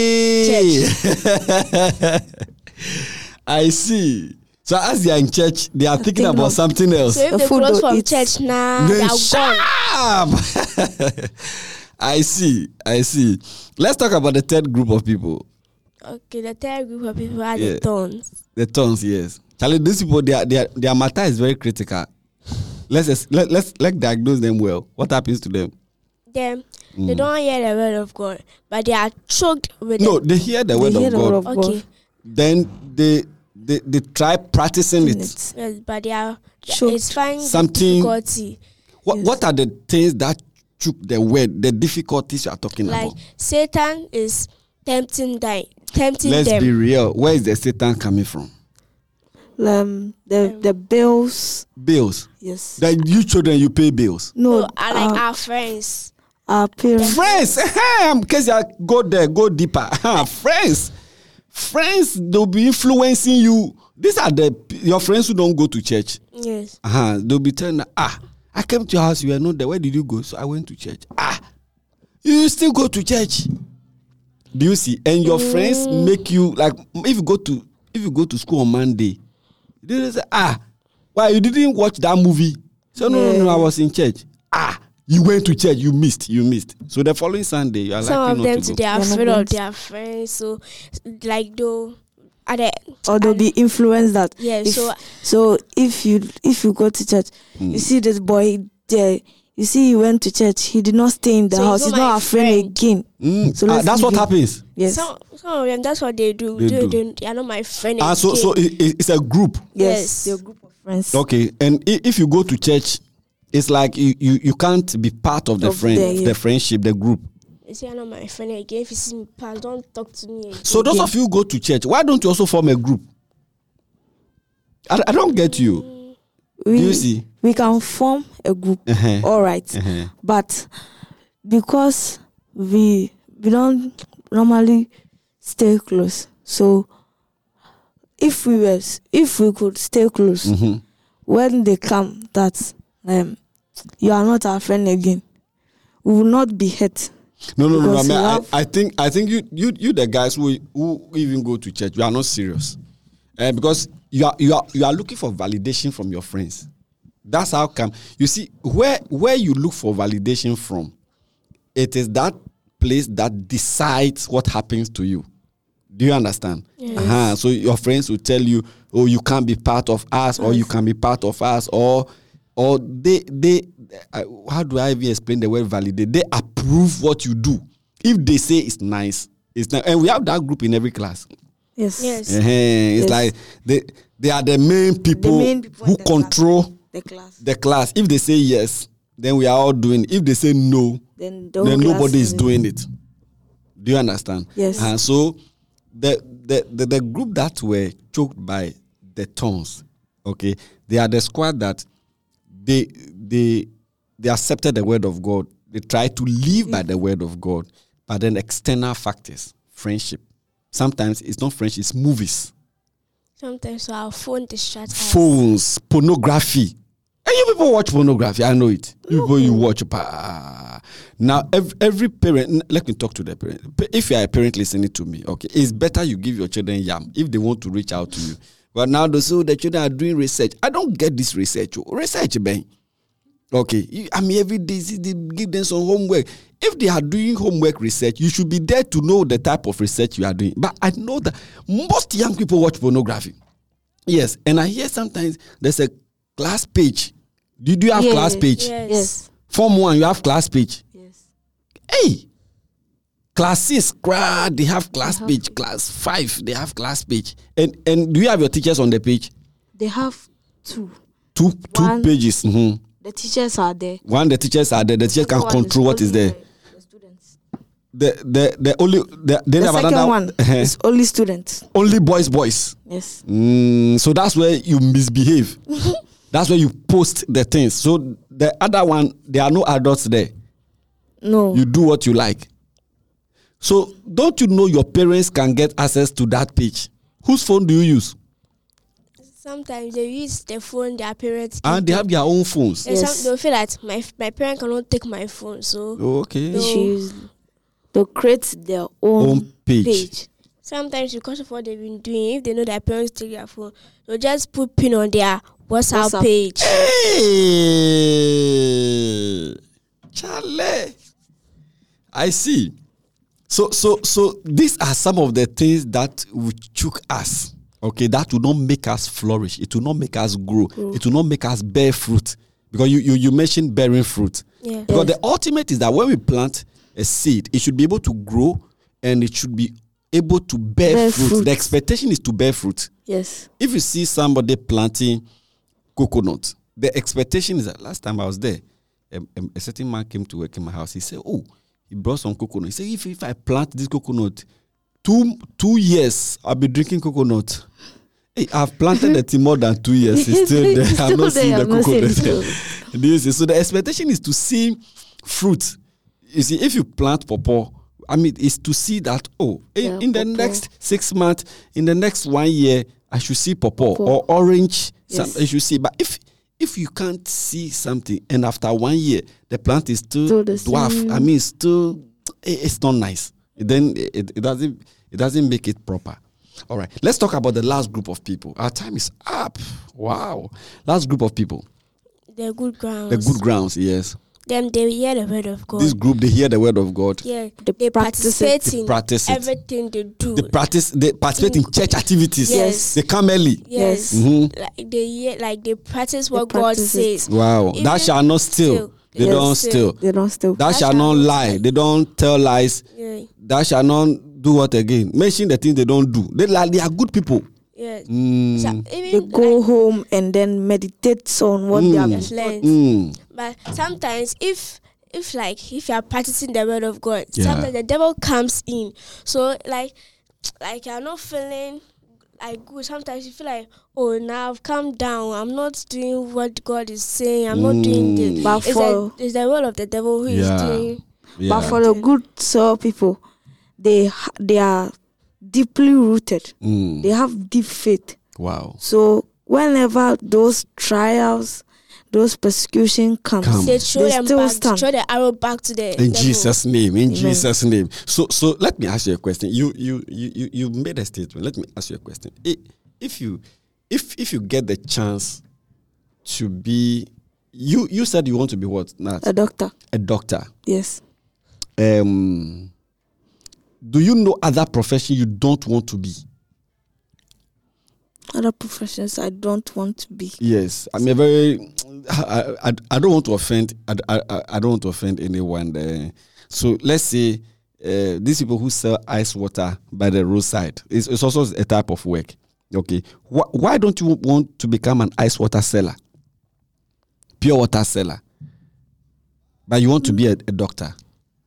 in the church. I see. So as they are in church, they are thinking about something else. So if The they food close they'll from eat. church now, Then they are shut gone. up. I see. Let's talk about the third group of people. Okay, the third group of people are Yeah. the thorns. The tongues, yes. Charlie, these people, their matter is very critical. Let's diagnose them well. What happens to them? They don't hear the word of God, but they are choked with No, it. they hear the word hear of the God. word of Okay, Then they try practicing it. yes, but they are. Choked. It's finding Something- difficulty. What are the things that choke the word, the difficulties you are talking Like about? Satan is tempting Let's them. be real. Where is the Satan coming from? The bills. Bills. Yes. That you children, you pay bills. No, No, I like our friends. our parents. Friends, because you go there, go deeper. Friends, they'll be influencing you. These are your friends who don't go to church. Yes. They'll be telling, I came to your house, you were not there. Where did you go? So I went to church. You still go to church. Do you see? And your friends make you like if you go to school on Monday, they say, why you didn't watch that movie? So no, I was in church. You went to church, you missed. So the following Sunday, you are some likely of not them to they go. are afraid of their friends, so like Or they'll be influenced that. Yeah, So if you go to church, you see this boy there. You see, he went to church. He did not stay in the house. He's not afraid again. So that's what happens. Yes. some of them that's what they do. They are not my friend. So it's a group. Yes. Your group of friends. Okay, and if you go to church, it's like you can't be part of the the friendship, the group. You say I'm not my friend again. If you see me pass, don't talk to me again. So those of you who go to church, why don't you also form a group? I don't get you. Do you see? We can form a group, all right. But because we don't normally stay close, so if we could stay close, when they come that you are not our friend again, we will not be hurt. No. I mean, I think you the guys who even go to church, you are not serious, because you are looking for validation from your friends. That's how come. You see, where you look for validation from, it is that place that decides what happens to you. Do you understand? Yes. So your friends will tell you, oh, you can't be part of us, or you can be part of us, or they how do I even explain the word validate? They approve what you do. If they say it's nice, and we have that group in every class. Yes. It's like they are the main people who control the class. If they say yes, then we are all doing it. If they say no, then nobody is doing it. Do you understand? Yes. And so the group that were choked by the tongues, okay, they are the squad that they accepted the word of God. They try to live by the word of God, but then external factors, friendship. Sometimes it's not friendship, it's movies. Sometimes our phone distracts us. Phones, pornography. And you people watch pornography, I know it. You people, you watch. Now, every parent, let me talk to the parent. If you are a parent listening to me, okay, it's better you give your children yam if they want to reach out to you. But now, the children are doing research. I don't get this research. Research, Ben. Okay, I mean, every day they give them some homework. If they are doing homework research, you should be there to know the type of research you are doing. But I know that most young people watch pornography. Yes, and I hear sometimes there's a class page. Do you have class page? Yes. Form 1, you have class page. Yes. Hey, class 6, they have class page. Class 5, they have class page. And do you have your teachers on the page? They have two. Two pages. Mm-hmm. The teachers are there. The teachers are there. The teachers can control what is there. The students. The second one is only students. Only boys. Yes. So that's where you misbehave. That's where you post the things. So the other one, there are no adults there. No. You do what you like. So don't you know your parents can get access to that page? Whose phone do you use? Sometimes they use the phone their parents. And they have their own phones. Yes. They'll feel that my parent cannot take my phone. So they'll create their own page. Sometimes because of what they've been doing, if they know their parents take their phone, they'll just put pin on their WhatsApp page. Hey, Charlie, I see. So these are some of the things that will choke us. Okay, that will not make us flourish. It will not make us grow. It will not make us bear fruit. Because you mentioned bearing fruit. Yeah. Because the ultimate is that when we plant a seed, it should be able to grow and it should be able to bear fruit. The expectation is to bear fruit. Yes. If you see somebody planting coconut, the expectation is that last time I was there, a certain man came to work in my house. He said, he brought some coconut. He said, if I plant this coconut, 2 years I'll be drinking coconut. Hey, I've planted the tree more than 2 years. It's still there. I'm not seeing the coconut. So the expectation is to see fruit. You see, if you plant pawpaw, I mean, it's to see that, in the next 6 months, in the next 1 year, I should see pawpaw or orange. Yes. I should see. But if you can't see something, and after 1 year, the plant is still dwarf, I mean, it's not nice. Then it doesn't make it proper. All right, let's talk about the last group of people. Our time is up. Wow. Last group of people. The good grounds. The good grounds, yes. Them, they hear the word of God. This group, they hear the word of God. Yeah, they participate in everything they do. They participate in church activities. Yes. They come early. Yes. Mm-hmm. They practice what God says. Wow. Even thou shalt not steal. They don't steal. They don't steal. Thou shalt not lie. They don't tell lies. Yeah. Thou shalt not do what again? Mention the things they don't do. They are good people. Yeah. Mm. So They go home and then meditate on what they have learned. Mm. But sometimes if you are practicing the word of God, Yeah. sometimes the devil comes in. So like you're not feeling like good. Sometimes you feel like, now I've come down. I'm not doing what God is saying. I'm not doing this. But It's the will of the devil who is doing. Yeah. But for the good soul people, they are deeply rooted. They have deep faith. Wow. So whenever those trials, those persecution comes, They throw them still back, stand. throw the arrow back to the In devil. Jesus' name. In Amen. Jesus' name. So let me ask you a question. You made a statement. Let me ask you a question. If you get the chance to be, you said you want to be what? Nat? A doctor. A doctor. Yes. Do you know other profession you don't want to be? Other professions I don't want to be. Yes, I'm a very. I don't want to offend. I don't want to offend anyone there. So let's say these people who sell ice water by the roadside. It's also a type of work. Okay, why don't you want to become an ice water seller, pure water seller, but you want to be a doctor?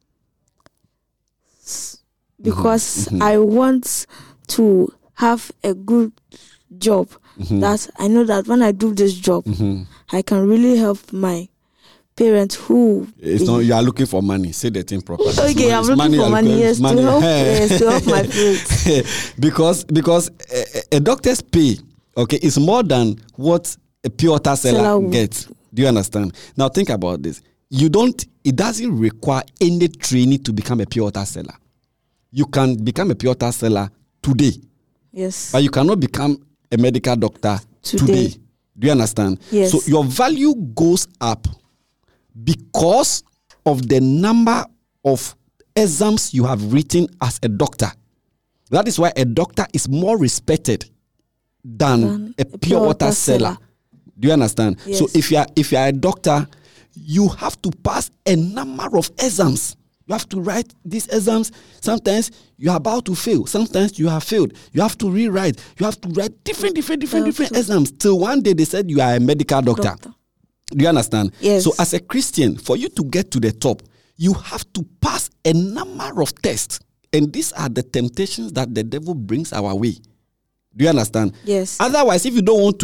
Because I want to have a good job that I know that when I do this job, I can really help my parents who... It's not, you are looking for money. Say the thing properly. Okay, I'm looking for money, yes, to help my parents. because a doctor's pay, okay, is more than what a pure water seller gets. Do you understand? Now think about this. It doesn't require any training to become a pure water seller. You can become a pure water seller today. Yes. But you cannot become a medical doctor today. Do you understand? Yes. So your value goes up because of the number of exams you have written as a doctor. That is why a doctor is more respected than a pure water seller. Do you understand? Yes. So if you are a doctor, you have to pass a number of exams. You have to write these exams. Sometimes you are about to fail. Sometimes you have failed. You have to rewrite. You have to write different exams. Till one day they said you are a medical doctor. Do you understand? Yes. So as a Christian, for you to get to the top, you have to pass a number of tests. And these are the temptations that the devil brings our way. Do you understand? Yes. Otherwise, if you don't want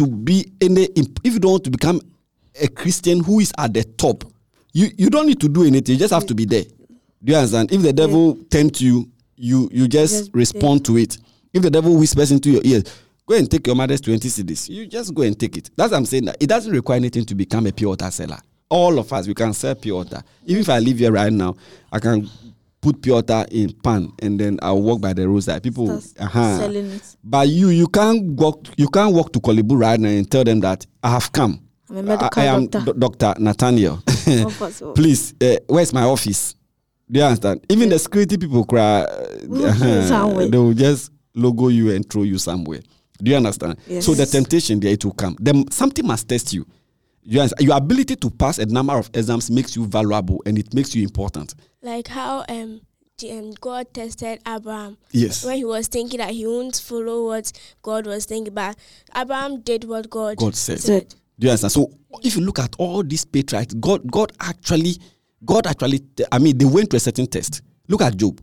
to become a Christian who is at the top, you don't need to do anything. You just have to be there. Do you understand? If the devil tempts you, you just respond to it. If the devil whispers into your ears, go and take your mother's 20 cedis. You just go and take it. That's what I'm saying. That it doesn't require anything to become a pure water seller. All of us, we can sell pure water. Even if I live here right now, I can put pure water in pan and then I'll walk by the roadside. People selling it. But you can't walk to Kolibu right now and tell them that I have come. I'm a medical I am doctor. Dr. Nathaniel. Please, where's my office? Do you understand? Even the security people cry. They will just logo you and throw you somewhere. Do you understand? Yes. So the temptation there, it will come. Then something must test you. You understand? Your ability to pass a number of exams makes you valuable and it makes you important. Like how God tested Abraham. Yes. When he was thinking that he wouldn't follow what God was thinking, but Abraham did what God said. Do you understand? So if you look at all these patriarchs, God actually, they went to a certain test. Look at Job.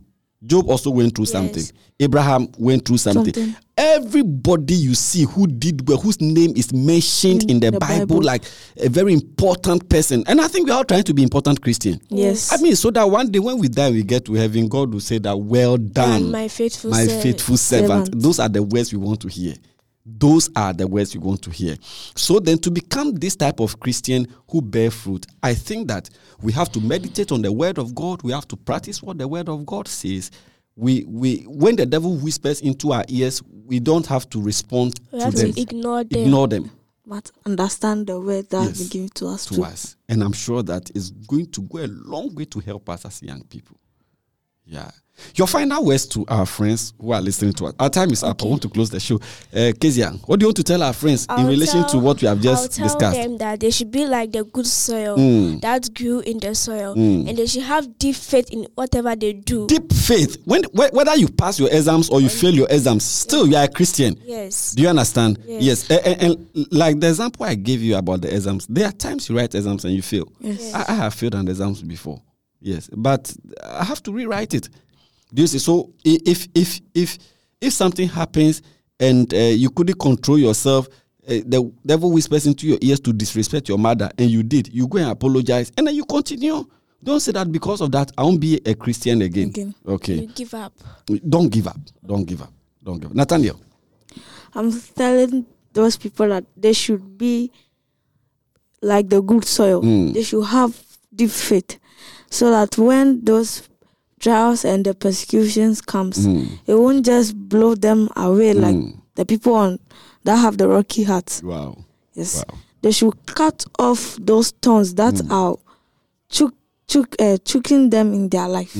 Job also went through something. Abraham went through something. Everybody you see who did well, whose name is mentioned in the Bible like a very important person. And I think we're all trying to be important Christian. Yes. I mean, so that one day when we die, we get to heaven, God will say that, well done, my faithful servant. Those are the words we want to hear. Those are the words we want to hear. So then to become this type of Christian who bear fruit, I think that we have to meditate on the word of God. We have to practice what the word of God says. We when the devil whispers into our ears, we don't have to respond we to have them. to ignore them. But understand the word that has been given to us too. And I'm sure that is going to go a long way to help us as young people. Yeah. Your final words to our friends who are listening to us. Our time is up. I want to close the show. Kezia, what do you want to tell our friends in relation to what we have just discussed? I'll tell them that they should be like the good soil that grew in the soil, and they should have deep faith in whatever they do. Deep faith. Whether you pass your exams or you fail your exams, still you are a Christian. Yes. Do you understand? Yes. And like the example I gave you about the exams, there are times you write exams and you fail. Yes. I have failed on exams before. Yes, but I have to rewrite it. Do you see? So if something happens and you couldn't control yourself, the devil whispers into your ears to disrespect your mother, and you did, you go and apologize, and then you continue. Don't say that because of that I won't be a Christian again. Okay. You give up. Don't give up. Nathaniel. I'm telling those people that they should be like the good soil. They should have deep faith, so that when those trials and the persecutions comes, it won't just blow them away like the people that have the rocky hearts. Wow. Yes. Wow. They should cut off those thorns that are choking them in their life.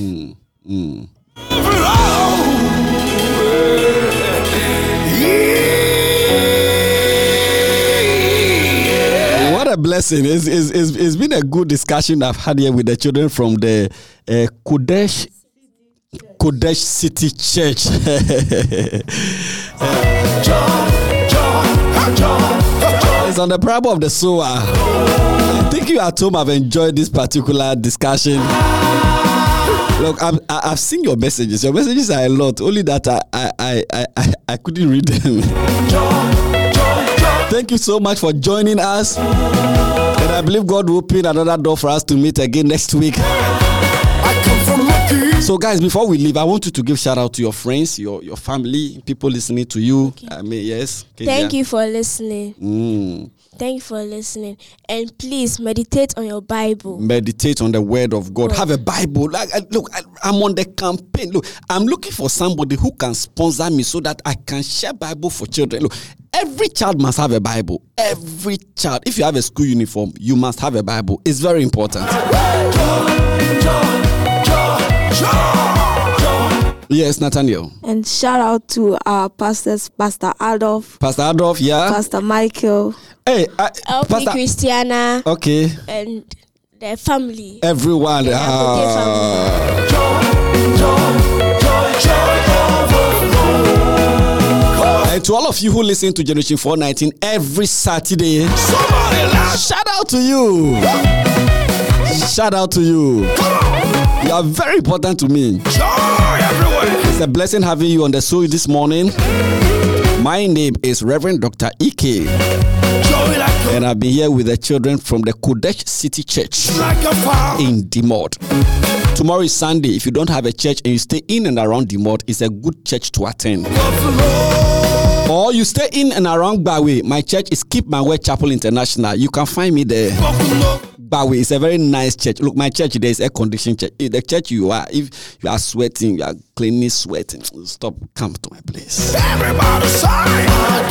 What a blessing. It's been a good discussion I've had here with the children from the Qodesh City Church. It's on the parable of the sower. I think you at home have enjoyed this particular discussion. Look, I've seen your messages. Your messages are a lot. Only that I couldn't read them. Thank you so much for joining us. And I believe God will open another door for us to meet again next week. So guys, before we leave, I want you to give shout out to your friends, your family, people listening to you. Okay. I mean, yes. Thank you for listening. Thank you for listening. And please meditate on your Bible. Meditate on the word of God. Have a Bible. I'm on the campaign. Look, I'm looking for somebody who can sponsor me so that I can share Bible for children. Look, every child must have a Bible. Every child. If you have a school uniform, you must have a Bible. It's very important. Yes, Nathaniel. And shout out to our pastors, Pastor Adolf. Pastor Adolf, yeah. Pastor Michael. Hey, Pastor Christiana. Okay. And their family. Everyone. And to all of you who listen to Generation 419 every Saturday, shout out to you. Shout out to you. You are very important to me. It's a blessing having you on the show this morning. My name is Reverend Dr. Ike. And I've been here with the children from the Qodesh City Church in Dimod. Tomorrow is Sunday. If you don't have a church and you stay in and around Dimod, it's a good church to attend. Or you stay in and around Bawe. My church is Keep My Word Chapel International. You can find me there. Bawe is a very nice church. Look, my church, there is air conditioned church. The church you are, if you are sweating, you are cleanly sweating, stop, come to my place. Everybody sign.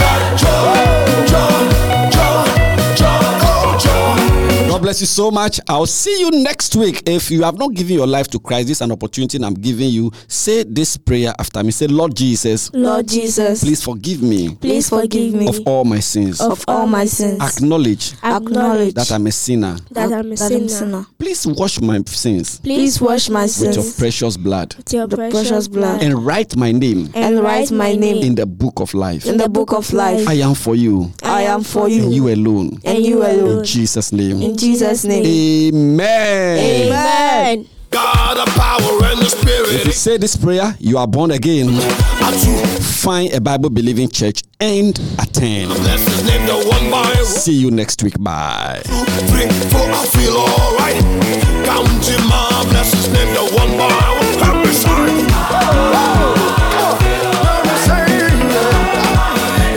God bless you so much. I'll see you next week. If you have not given your life to Christ, this is an opportunity I'm giving you. Say this prayer after me. Say, Lord Jesus. Lord Jesus. Please forgive me. Please forgive me. Of all my sins. Of all my sins. Acknowledge Acknowledge that I'm a sinner. That I'm a sinner. Please wash my sins. Please wash my sins. With your precious blood. With your precious blood. And write my name. And write my name. In the book of life. In the book of life. I am for you. I am for you. And you alone. And you alone. In Jesus' name. In Jesus' name. Amen. Amen. God, the power and the spirit. If you say this prayer, you are born again. Find a Bible-believing church and attend. Bless his name, the one by. See you next week. Bye. 2, 3, 4, I feel alright. Count him, bless his name, the one by. Happy sign.